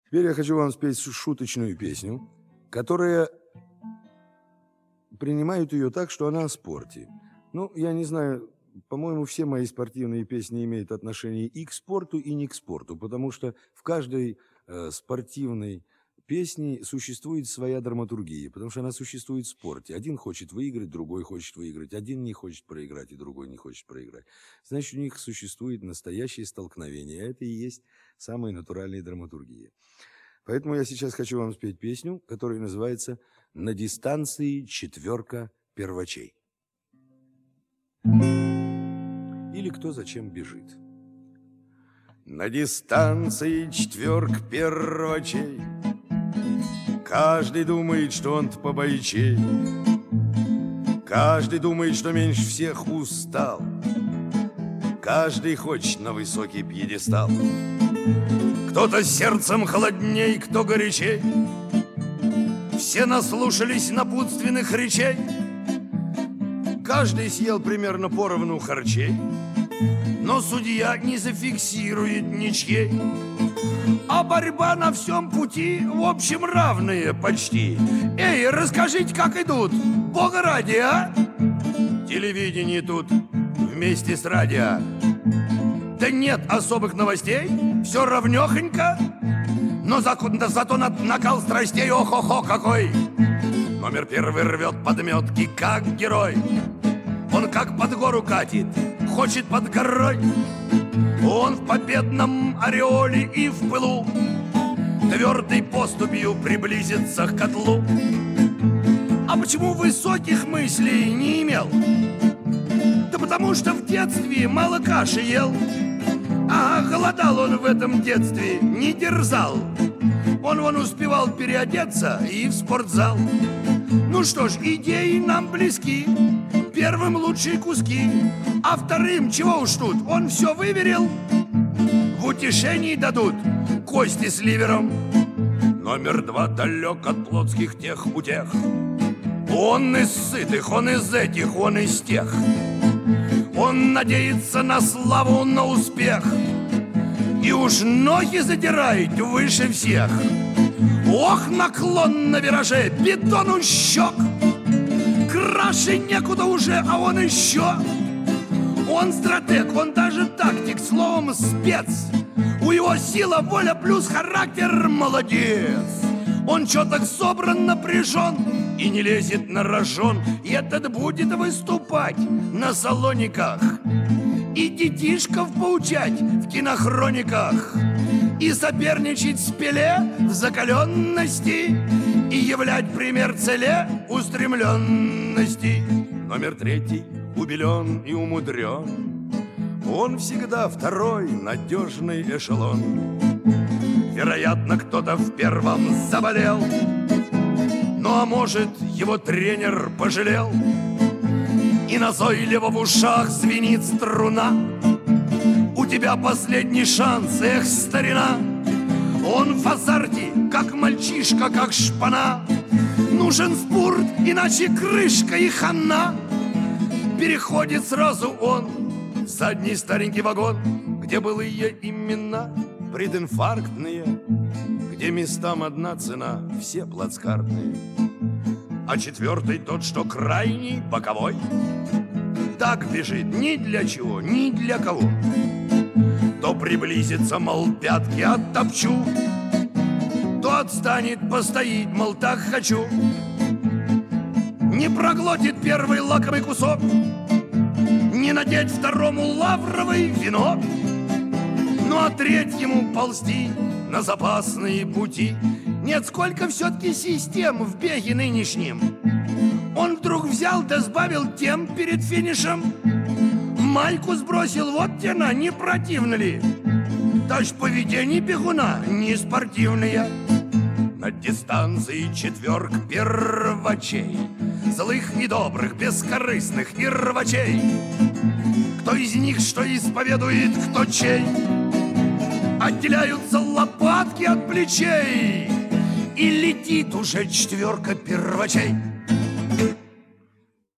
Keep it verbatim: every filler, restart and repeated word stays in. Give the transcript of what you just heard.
Теперь я хочу вам спеть шуточную песню, которая принимают ее так, что она о спорте. Ну, я не знаю, по-моему, все мои спортивные песни имеют отношение и к спорту, и не к спорту, потому что в каждой э, спортивной песне существует своя драматургия, потому что она существует в спорте. Один хочет выиграть, другой хочет выиграть. Один не хочет проиграть, и другой не хочет проиграть. Значит, у них существует настоящее столкновение. А это и есть самая натуральная драматургия. Поэтому я сейчас хочу вам спеть песню, которая называется «На дистанции четверка первачей». Или «Кто зачем бежит». На дистанции четверка первачей, каждый думает, что он-то побойчей, каждый думает, что меньше всех устал, каждый хочет на высокий пьедестал. Кто-то сердцем холодней, кто горячей, все наслушались напутственных речей, каждый съел примерно поровну харчей, но судья не зафиксирует ничьей. А борьба на всем пути, в общем, равные почти. Эй, расскажите, как идут, бога ради, а? Телевидение тут вместе с радио. Да нет особых новостей, все равнёхонько, но за, да зато на, накал страстей, ох-охо какой. Номер первый рвет подметки, как герой. Он как под гору катит, хочет под горой. Он в победном ореоле и в пылу твердой поступью приблизится к котлу. А почему высоких мыслей не имел? Да потому что в детстве мало каши ел. А голодал он в этом детстве, не дерзал. Он вон успевал переодеться и в спортзал. Ну что ж, идеи нам близки. Первым лучшие куски, а вторым, чего уж тут, он все выверил. В утешении дадут кости с ливером. Номер два далек от плотских тех утех. Он из сытых, он из этих, он из тех. Он надеется на славу, на успех, и уж ноги задирает выше всех. Ох, наклон на вираже, бетон у щек. Краше некуда уже, а он еще. Он стратег, он даже тактик, словом спец. У его сила, воля плюс характер, молодец. Он чё-то собран, напряжен и не лезет на рожон. И этот будет выступать на салониках и детишков поучать в кинохрониках, и соперничать с Пеле в закаленности, и являть пример целе устремленности. Номер третий убелен и умудрен. Он всегда второй надежный эшелон. Вероятно, кто-то в первом заболел, ну а может, его тренер пожалел, и назойливо в ушах звенит струна. У тебя последний шанс, эх, старина. Он в азарте, как мальчишка, как шпана. Нужен спорт, иначе крышка и хана. Переходит сразу он в задний старенький вагон, где былые имена прединфарктные, где местам одна цена, все плацкартные. А четвертый тот, что крайний, боковой, так бежит ни для чего, ни для кого. То приблизится, мол, пятки оттопчу, то отстанет, постоит, мол, так хочу. Не проглотит первый лакомый кусок, не надеть второму лавровый венок. Ну а третьему ползти на запасные пути. Нет, сколько все-таки систем в беге нынешнем. Он вдруг взял да сбавил темп перед финишем. Майку сбросил, вот тена, не противно ли? Даже поведение бегуна не спортивное. На дистанции четверк первачей, злых и добрых, бескорыстных и рвачей. Кто из них что исповедует, кто чей, отделяются лопатки от плечей, и летит уже четверка первачей.